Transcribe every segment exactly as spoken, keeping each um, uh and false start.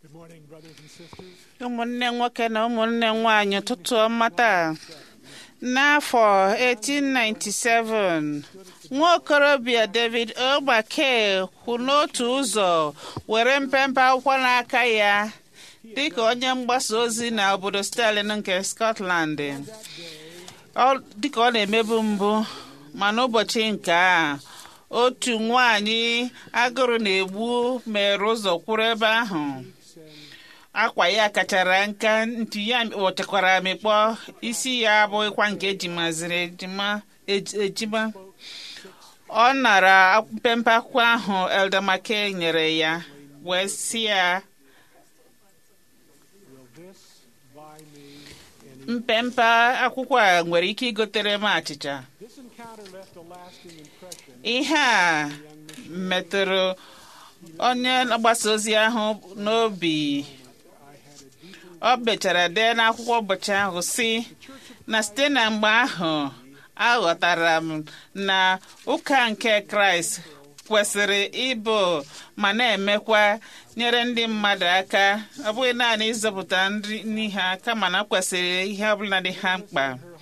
ụmụnne nwoke na ụmụnne nwanyị ụtụtụ ọma taa. N'afọ eighteen ninety-seven nwa okorobịa David O. McKay kwụ n'otu ụzọ were mpempe akwụkwọ n'aka ya dịka onye mgbasa ozi na obodo Stirling nke Scotland, dịka ọ na-emebu mbụ. Ma n'ụbọchị nke a, otu nwanyị agụrụ na-egbu mere ụzọ kwụrụ ebe ahụ. Akwa ya kachara nka, ntu ya kpọchakwara amịkpọ, isi ya abụghịkwa nke ejimaziri ejima ejima. Ọ nara mpempe akwụkwọ ahụ Elder McKay nyere ya, wee sị ya, mpempe akwụkwọ a nwere ike igotere m achịcha. Ihe a metụrụ onye mgbasa ozi ahụ n'obi. Ọ bechara dee n'akwụkwọ ụbọchị ahụ sị na site na mgbe ahụ aghọtara m na ụka nke Kraịst kwesịrị ịbụ ma na-emekwa nyere ndị mmadụ aka, ọ bụghị naanị ịzọpụta nri ha, kama na kwesịrị ihe ọbụla dị ha mkpa.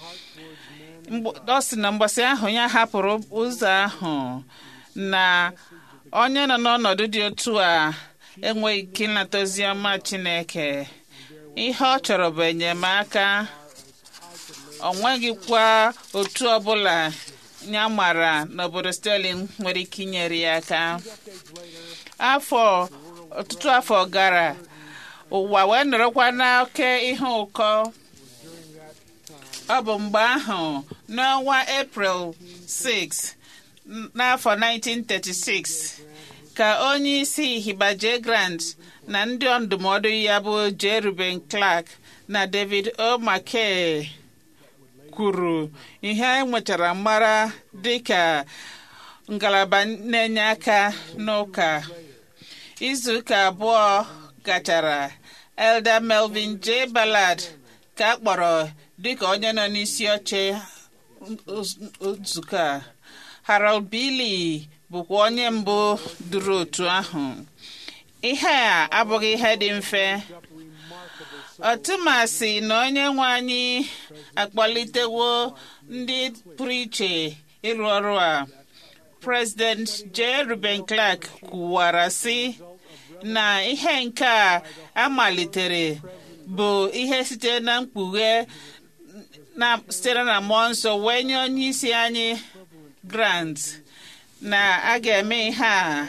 Ọ sị na mgbasa ahụ ya hapụrụ ụzọ ahụ na onye nọ n'ọnọdụ dị otu a enweghị ike ịnata ozi ọma Chineke. Ihe ọ chọrọ bụ enyemaka. Ọ nweghịkwa otu ọbụla ya mara n'obodo Stirling nwere ike inyere ya aka. Afọ ọtụtụ afọ gara, ụwa wee nọrọkwa n'oke ihe ụkọ. Ọ bụ mgbe ahụ n'ọnwa April sixth n'afọ nineteen thirty-six ka onye isi Hiba J. Grant na ndị ndụmọdụ ya bụ J. Reuben Clark na David O. McKay kwuru ihe enwechara mara dịka ngalaba na-enye aka n'ụka. Izuụka abụọ gachara, Elder Melvin J. Ballard ka a kpọrọ dịka onye nọ n'isi oche nzukọ a. Harold Bailey bụkwa onye mbụ duru otu ahụ. Ihe a abụghị ihe dị mfe. Ọtụmasị na onye nwe anyị akpọlitewo ndị pụrụ iche ịrụ ọrụ a. President J. Reuben Clark kwuwara sị na ihe nke a amalitere bụ ihe site na mkpughe sitere na mmụọ nsọ wee nye onye isi anyị Grant na a ga-eme ihe a.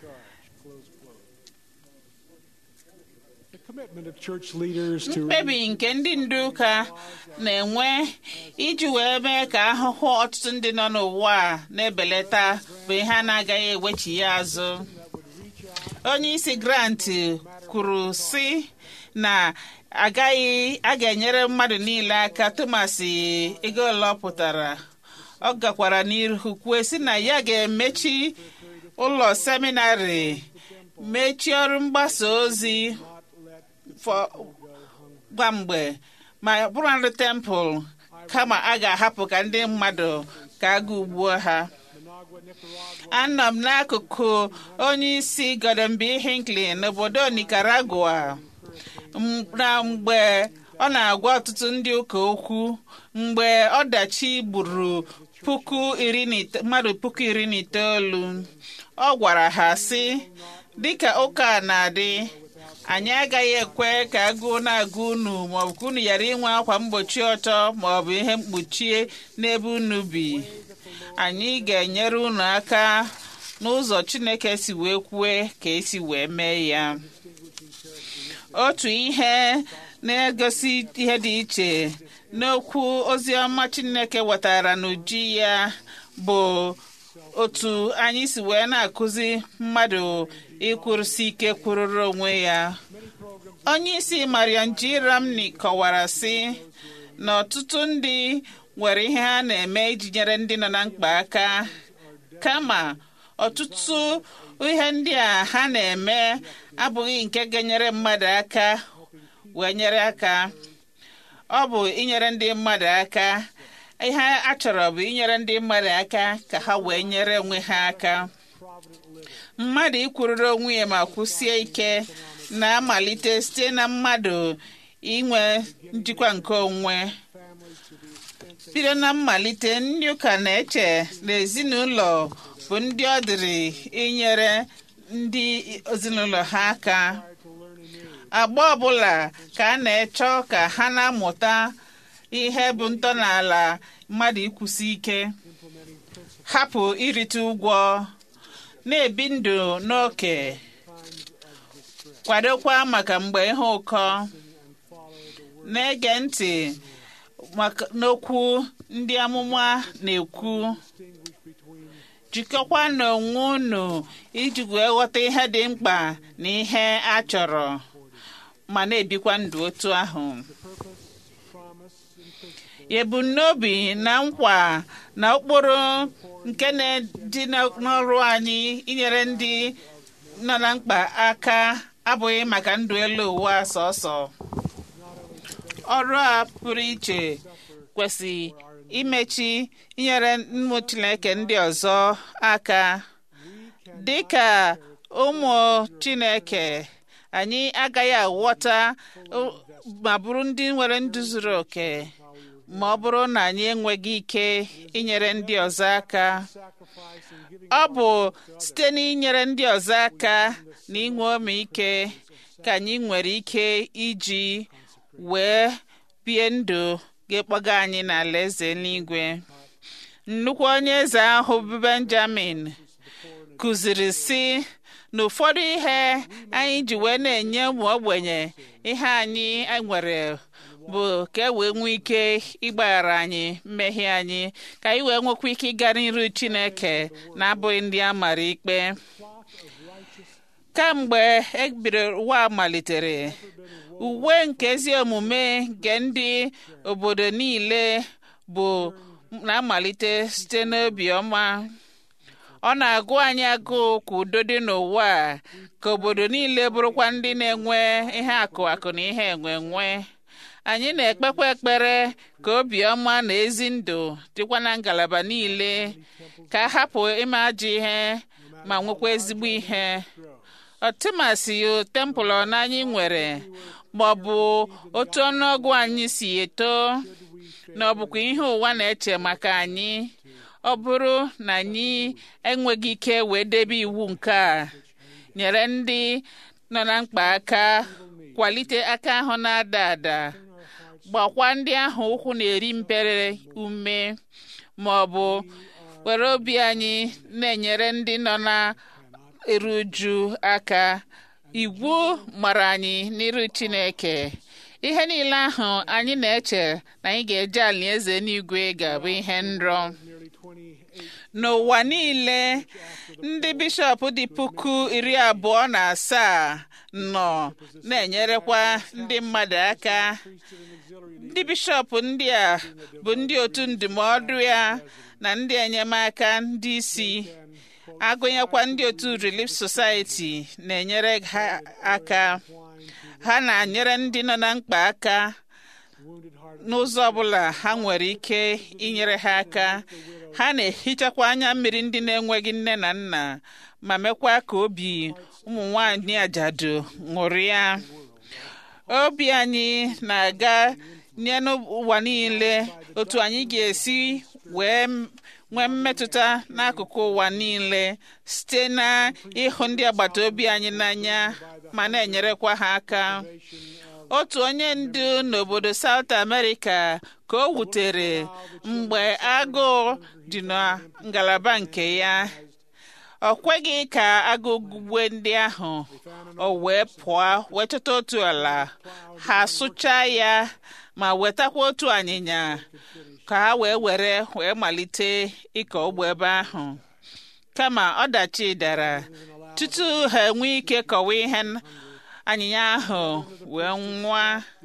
Mkpebi nke ndị ndu ụka na-enwe iji wee mee ka ahụhụ ọtụtụ ndị nọ n'ụwa a na-ebelata bụ ihe a na-agaghị ewechi ya azụ. Onye isi Grant kwuru sị na agaghị a ga-enyere mmadụ niile aka tụmasị ego ole ọ pụtara. Ọ gakwara n'ihu kwuo sị na ya ga-emechi ụlọ seminarị, mechie ọrụ mgbasa ozi gwa mgbe, ma bụrụ ndị tempụl, kama a ga-ahapụ ka ndị mmadụ ka aga ugbuo ha. Anọ m n'akụkụ onye isi Gordon B. Hinckley n'obodo Nicaragua na mgbe ọ na-agwa ọtụtụ ndị ụka okwu mgbe ọdachi gburu puku iri mmadụ puku iri na itoolu. Ọ gwara ha sị, dịka ụka na-adị, anyị agaghị ekwe ka agụụ na-agụ unu maọbụ ka unu ghara inwe akwa mgbochi ọtọ maọbụ ihe mkpuchie n'ebe unu bi. Anyị ga-enyere unu aka n'ụzọ Chineke si wee kwue ka esi wee mee ya. Otu ihe na-egosi ihe dị iche n'okwu oziọma Chineke wetara n'uju ya bụ otu anyị si wee na-akụzi mmadụ ịkwụrụsi ike kwụrụrụ onwe ya. Onye isi Marian G. Ramney kọwara sị na ọtụtụ ndị nwere ihe ha na-eme iji nyere ndị nọ na mkpa aka, kama ọtụtụ ihe ndị a ha na-eme abụghị nke ga-enyere mmadụ aka wee nyere aka. Ọ bụ inyere ndị mmadụ aka. Ihe a chọrọ bụ inyere ndị mmadụ aka ka ha wee nyere onwe ha aka. mmadụ ikwurịrị onwe ya ma kwụsie ike na-amalite site na mmadụ inwe njikwa nke onwe. Bido na mmalite, ndị ụka na-eche na ezinụlọ bụ ndị ọ dịrị inyere ndị ezinụlọ ha aka. Agba ọbụla ka a na-echọ ka ha na-amụta ihe bụ ntọala mmadụ ikwụsi ike, hapụ irite ụgwọ, na-ebi ndụ n'oke, kwadokwa maka mgbe ihe ụkọ, na-ege ntị maka n'okwu ndị amụma na-ekwu. Jikọkwa n'onwe unu iji wee ghọta ihe dị mkpa na ihe a chọrọ, ma na-ebikwa ndụ otu ahụ. Ebumnobi na nkwa na ụkpụrụ nke na-dị n'ọrụ anyị inyere ndị nọ na mkpa aka abụghị maka ndụ elu ụwa sọsọ. Ọrụ a pụrụ iche kwesịrị imechi inyere ụmụ Chineke ndị ọzọ aka. Dị ka ụmụ Chineke, anyị agaghị aghọta ma bụrụ ndị nwere ndụ zuru oke ma ọ bụrụ na anyị enweghị ike inyere ndị ọzọ aka. Ọ bụ site n'inyere ndị ọzọ aka na inwe ọmịiko ka anyị nwere ike iji wee bie ndụ ga-ekpọga anyị n'alaeze eluigwe. Nnukwu onye eze ahụ bụ Benjamin kụziri sị na ụfọdụ ihe anyị ji wee na-enye ụmụ ogbenye ihe anyị nwere bụ ka e wee nwee ike ịgbaghara anyị mmehie anyị, ka anyị wee nwekwa ike ịga n'iru Chineke na-abụghị ndị a mara ikpe. Kamgbe ebiri ụwa malitere, uwe nke ezi omume nke ndị obodo niile bụ na-amalite site n'obi ọma. Ọ na-agụ anyị agụụ ka udo dị n'ụwa, ka obodo niile bụrụkwa ndị na-enwe ihe akụ akụ na ihe enwe enwe. Anyị na-ekpekwa ekpere ka obiọma na ezi ndụ dịkwa na ngalaba niile, ka a hapụ ime ajọ ihe ma nwekwa ezigbo ihe. Ọtụmasị tempụl ọna anyị nwere, ma ọ bụ otu ọnụọgụ anyị si eto, na ọ bụkwa ihe ụwa na-eche maka anyị, ọ bụrụ na anyị enweghị ike wee debe iwu nke a, nyere ndị nọ na mkpa aka, kwalite aka ahụ na-ada ada, gbakwa ndị ahụ ụkwụ na-eri mpere ume, ma ọ bụ were obi anyị na-enyere ndị nọ na eru uju aka. Iwu mara anyị n'iru Chineke. Ihe niile ahụ anyị na-eche na anyị ga-eje alaeze n'igwe ga-abụ ihe nrọ. N'ụwa niile, ndị bishọp dị puku iri abụọ na asaa nọ na-enyerekwa ndị mmadụ aka. Ndị bishọp ndị a bụ ndị otu ndụmọdụ ya na ndị enyemaka ndị isi. Agụnyekwa ndị otu Relief Society na-enyere ha aka. Ha na-enyere ndị nọ na mkpa aka n'ụzọ ọbụla ha nwere ike inyere ha aka. Ha na-ehichakwa anya mmiri ndị na-enweghị nne na nna, ma mekwa ka obi ụmụ nwanyị ajadu ṅụrịa. Obi anyị na-aga nye n'ụwa niile otu anyị ga-esi wee nwee mmetụta n'akụkụ ụwa niile site na ịhụ ndị agbata obi anyị n'anya ma na-enyerekwa ha aka. Otu onye ndu n'obodo South America ka o wutere mgbe agụụ dị na ngalaba nke ya. Ọ kweghị ka agụụ gugbe ndị ahụ o wee pụọ wee chọta otu ala. Ha sụchaa ya ma wetakwa otu anyịnya ka ha wee were wee malite ịkọ ugbo ebe ahụ. Kama ọdachi dara, tutu ha enwee ike kọwa ihe anyịnya ahụ wee nwụọ.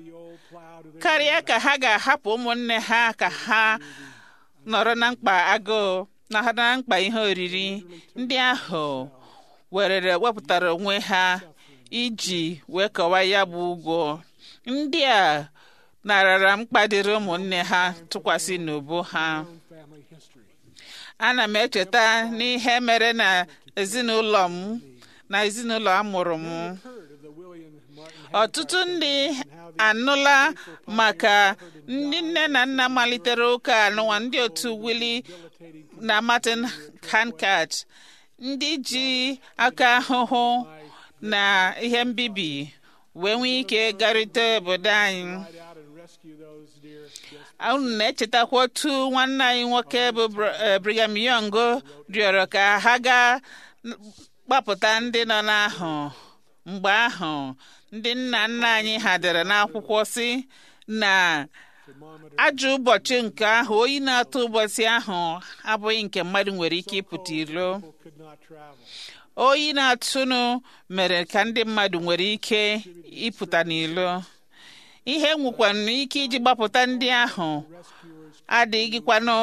Karịa ka ha ga-ahapụ ụmụnne ha ka ha nọrọ na mkpa agụụ na ha na mkpa ihe oriri, ndị ahụ werere wepụtara onwe ha iji wee kọwa ya bụ ụgwọ. Ndị a narara mkpa dịrị ụmụnne ha tụkwasị n'ubu ha. ana m echeta n'ihe mere na ezinụlọ m na ezinụlọ amụrụ m. Ọtụtụ ndị anụla maka ndị nne na nna malitere ụka anụwa ndị otu Willie na Martin Handcart, ndị ji aka ahụhụ na ihe mbibi wee nwee ike garịta obodo anyị. Unu na-echetakwa otu nwanne anyị nwoke bụ Brigham Young rịọrọ ka ha gaa gbapụta ndị nọ n'ahụ. Mgbe ahụ ndị nna nna anyị ha dere n'akwụkwọ sị na ajọ ụbọchị nke ahụ, oyi na-atụ ụbọchị ahụ abụghị nke mmadụ nwere ike ịpụta ilo. Oyi na-atụnụ mere ka ndị mmadụ nwere ike ịpụta n'ilo. Ihe nwekwanụ ike iji gbapụta ndị ahụ adịghịkwanụ,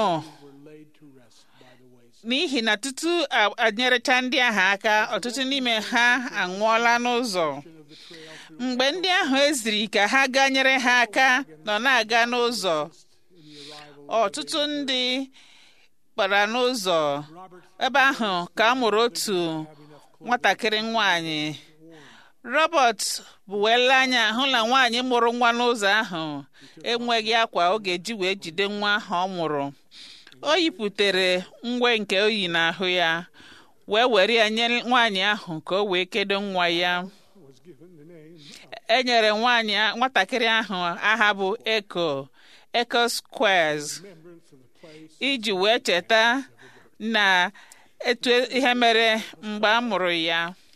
n'ihi na tutu anyerecha ndị ahụ aka, ọtụtụ n'ime ha anwụọla n'ụzọ. Mgbe ndị ahụ eziri ka ha gaa nyere ha aka nọ na-aga n'ụzọ, ọtụtụ ndị kpara n'ụzọ. Ebe ahụ ka a mụrụ otu nwatakịrị nwanyị. Robert bụ wele anya hụ na nwaanyị mụrụ nwa n'ụzọ ahụ enweghị akwa ọ ga-eji wee jide nwa ahụ ọ mụrụ. O yipụtere ngwe nke oyi n'ahụ ya wee were ya nye nwaanyị ahụ ka o wee kedo nwa ya. E nyere nwaanyị nwatakịrị ahụ aha bụ Echo Echo Squares iji wee cheta na etu ihe mere mgbe a mụrụ ya.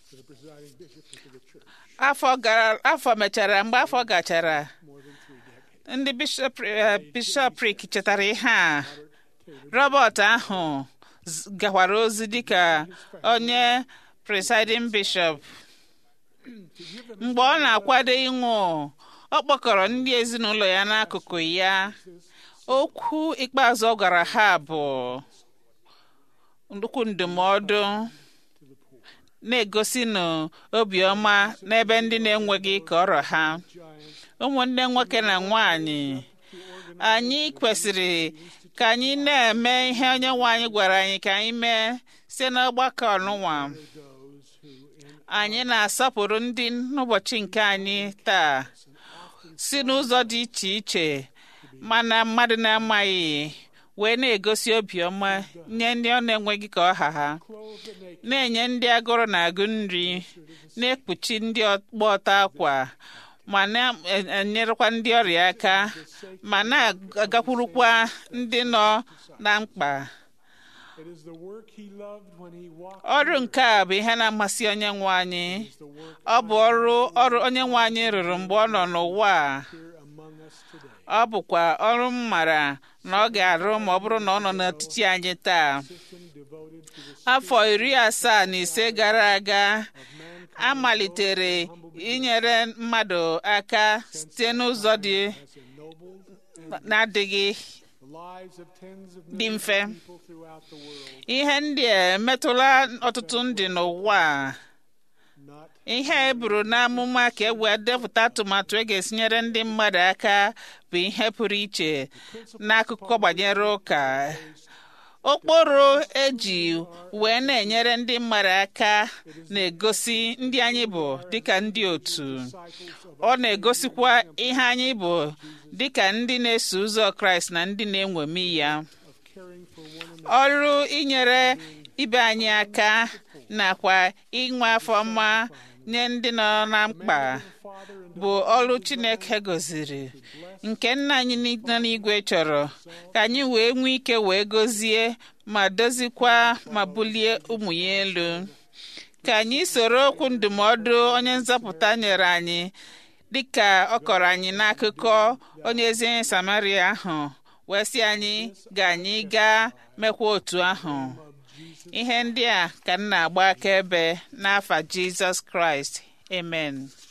Afọ gara afọ mechara mgbe afọ gachara, ndị bishọprik chetara ihe a. Robert ahụ gakwara ozi dịka onye presiding bishop. Mgbe ọ na-akwado ịnwụ, ọ kpọkọrọ ndị ezinụlọ ya n'akụkụ ya. Okwu ikpeazụ ọ gwara ha bụ nnukwu ndụmọdụ na-egosi n'obiọma n'ebe ndị na-enweghị ka ọrọ ha. Ụmụnne nwoke na nwanyị, anyị kwesịrị ka anyị na-eme ihe onye nwe anyị gwara anyị ka anyị mee site n'ọgbakọ ọnụnwa. Anyị na-asọpụrụ ndị n'ụbọchị nke anyị taa si n'ụzọ dị iche iche, mana mmadụ na-amaghị, wee na-egosi obiọma nye ndị ọ na-enweghị ka ọha ha, na-enye ndị agụrụ na-agụ nri, na-ekpuchi ndị ọgba ọtọ akwa, ma na-enyerekwa ndị ọrịa aka, ma na-agakwurukwa ndị nọ na mkpa. Ọrụ nke a bụ ihe na-amasị onye nwe anyị. Ọ bụ ọrụ ọrụ onye nwe anyị rụrụ mgbe ọ nọ n'ụwa. Ọ bụkwa ọrụ m mara na ọ ga-arụ ma ọ bụrụ na ọ nọ n'etiti anyị taa. Afọ iri asaa na ise gara aga, a malitere inyere mmadụ aka site n'ụzọ dị na-adịghị dị mfe. Ihe ndị a emetụla ọtụtụ ndị n'ụwa. Ihe e buru n'amụma ka e wee depụta atụmatụ e ga-esinyere ndị mmadụ aka bụ ihe pụrụ iche n'akụkọ gbanyere ụka. Ụkpụrụ eji wee na-enyere ndị mmadụ aka na-egosi ndị anyị bụ dịka ndị otu. Ọ na-egosikwa ihe anyị bụ dịka ndị na-eso ụzọ Kraịst na ndị na-enwemi ya. Ọrụ inyere ibe anyị aka nakwa inwe afọ ọma nye ndị nọ na mkpa bụ ọrụ Chineke gọziri, nke nna anyị nọ n'igwe chọrọ ka anyị wee nwee ike wee gọzie ma dozikwa ma bulie ụmụ ya elu. Ka anyị soro okwu ndụmọdụ onye nzọpụta nyere anyị dịka ọ kọrọ anyị n'akụkọ onye ezi Samaria ahụ, wee sị anyị ga anyị gaa mekwa otu ahụ. Ihe ndị a ka m na-agba akaebe n'afa Jizọs Kraịst. Amen.